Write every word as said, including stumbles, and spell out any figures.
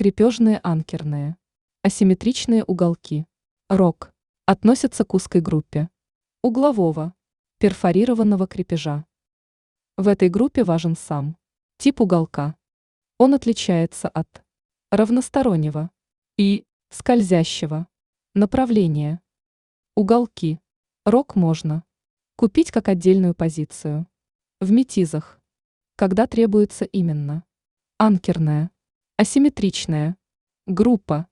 Крепежные анкерные. Асимметричные уголки. Рог. Относятся к узкой группе углового, перфорированного крепежа. В этой группе важен сам тип уголка. Он отличается от равностороннего и скользящего направления. Уголки. Рог можно купить как отдельную позицию в метизах, когда требуется именно анкерная, асимметричная группа.